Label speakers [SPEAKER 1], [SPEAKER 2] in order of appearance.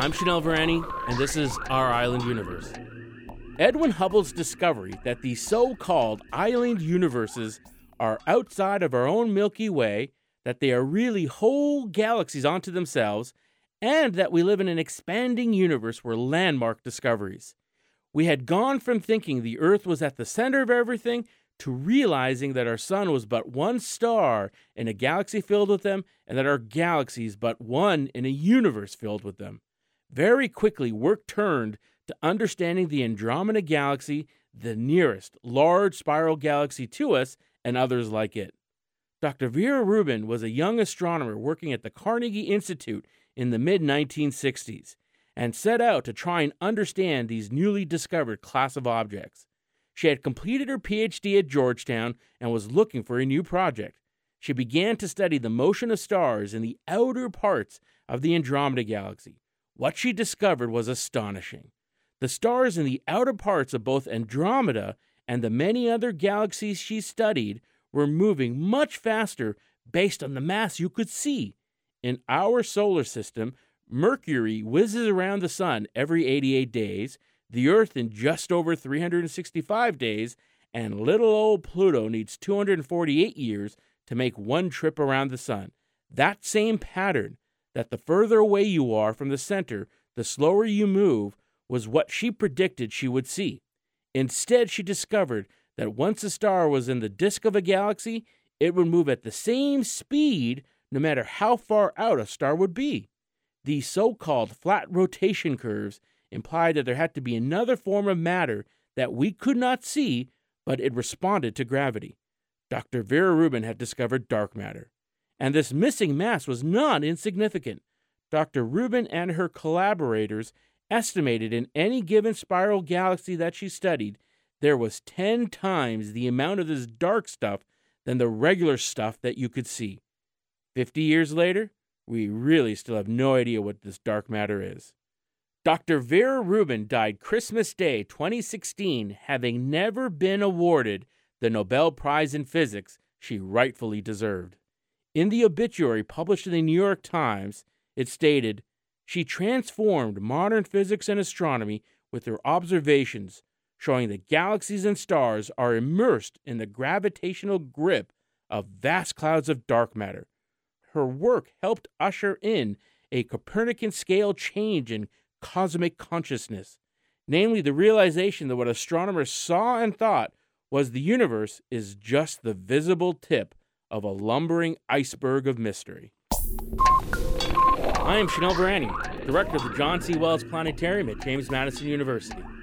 [SPEAKER 1] I'm Chanel Varani, and this is Our Island Universe. Edwin Hubble's discovery that the so-called island universes are outside of our own Milky Way, that they are really whole galaxies unto themselves, and that we live in an expanding universe were landmark discoveries. We had gone from thinking the Earth was at the center of everything to realizing that our sun was but one star in a galaxy filled with them, and that our galaxy is but one in a universe filled with them. Very quickly, work turned to understanding the Andromeda Galaxy, the nearest large spiral galaxy to us, and others like it. Dr. Vera Rubin was a young astronomer working at the Carnegie Institute in the mid-1960s, and set out to try and understand these newly discovered class of objects. She had completed her PhD at Georgetown and was looking for a new project. She began to study the motion of stars in the outer parts of the Andromeda Galaxy. What she discovered was astonishing. The stars in the outer parts of both Andromeda and the many other galaxies she studied were moving much faster based on the mass you could see. In our solar system, Mercury whizzes around the sun every 88 days, the Earth in just over 365 days, and little old Pluto needs 248 years to make one trip around the sun. That same pattern, that the further away you are from the center, the slower you move, was what she predicted she would see. Instead, she discovered that once a star was in the disk of a galaxy, it would move at the same speed no matter how far out a star would be. These so-called flat rotation curves implied that there had to be another form of matter that we could not see, but it responded to gravity. Dr. Vera Rubin had discovered dark matter, and this missing mass was not insignificant. Dr. Rubin and her collaborators estimated in any given spiral galaxy that she studied, there was 10 times the amount of this dark stuff than the regular stuff that you could see. 50 years later, we really still have no idea what this dark matter is. Dr. Vera Rubin died Christmas Day 2016, having never been awarded the Nobel Prize in Physics she rightfully deserved. In the obituary published in the New York Times, it stated, "She transformed modern physics and astronomy with her observations, showing that galaxies and stars are immersed in the gravitational grip of vast clouds of dark matter. Her work helped usher in a Copernican-scale change in cosmic consciousness, namely the realization that what astronomers saw and thought was the universe is just the visible tip of a lumbering iceberg of mystery." I am Chanel Varani, director of the John C. Wells Planetarium at James Madison University.